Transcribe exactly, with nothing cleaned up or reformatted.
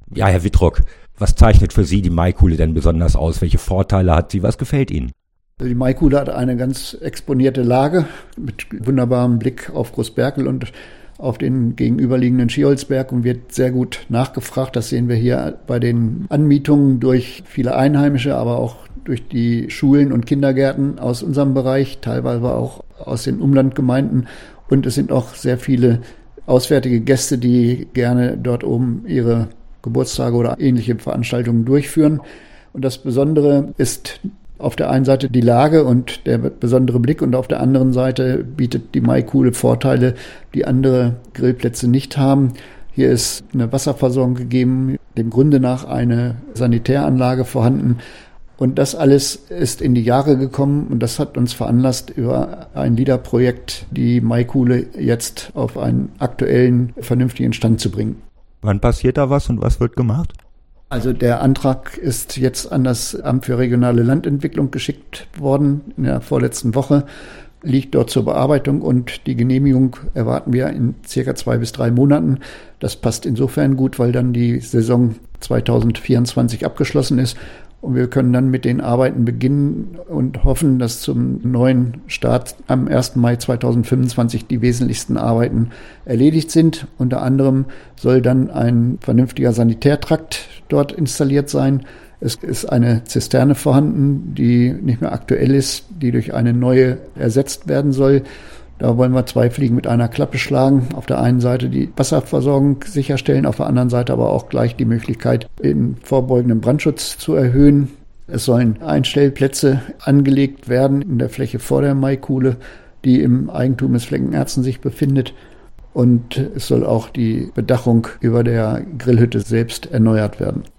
Ja, Herr Wittrock, was zeichnet für Sie die Maikuhle denn besonders aus? Welche Vorteile hat sie? Was gefällt Ihnen? Die Maikuhle hat eine ganz exponierte Lage mit wunderbarem Blick auf Großberkel und auf den gegenüberliegenden Schiolsberg und wird sehr gut nachgefragt. Das sehen wir hier bei den Anmietungen durch viele Einheimische, aber auch durch die Schulen und Kindergärten aus unserem Bereich, teilweise auch aus den Umlandgemeinden. Und es sind auch sehr viele auswärtige Gäste, die gerne dort oben ihre Geburtstage oder ähnliche Veranstaltungen durchführen. Und das Besondere ist auf der einen Seite die Lage und der besondere Blick und auf der anderen Seite bietet die Maikuhle Vorteile, die andere Grillplätze nicht haben. Hier ist eine Wasserversorgung gegeben, dem Grunde nach eine Sanitäranlage vorhanden. Und das alles ist in die Jahre gekommen und das hat uns veranlasst, über ein LIDA-Projekt die Maikuhle jetzt auf einen aktuellen, vernünftigen Stand zu bringen. Wann passiert da was und was wird gemacht? Also der Antrag ist jetzt an das Amt für regionale Landentwicklung geschickt worden in der vorletzten Woche, liegt dort zur Bearbeitung und die Genehmigung erwarten wir in circa zwei bis drei Monaten. Das passt insofern gut, weil dann die Saison zwanzig vierundzwanzig abgeschlossen ist und wir können dann mit den Arbeiten beginnen und hoffen, dass zum neuen Start am ersten Mai zweitausendfünfundzwanzig die wesentlichsten Arbeiten erledigt sind. Unter anderem soll dann ein vernünftiger Sanitärtrakt dort installiert sein. Es ist eine Zisterne vorhanden, die nicht mehr aktuell ist, die durch eine neue ersetzt werden soll. Da wollen wir zwei Fliegen mit einer Klappe schlagen. Auf der einen Seite die Wasserversorgung sicherstellen, auf der anderen Seite aber auch gleich die Möglichkeit, den vorbeugenden Brandschutz zu erhöhen. Es sollen Einstellplätze angelegt werden in der Fläche vor der Maikuhle, die im Eigentum des Fleckenerzen sich befindet. Und es soll auch die Bedachung über der Grillhütte selbst erneuert werden.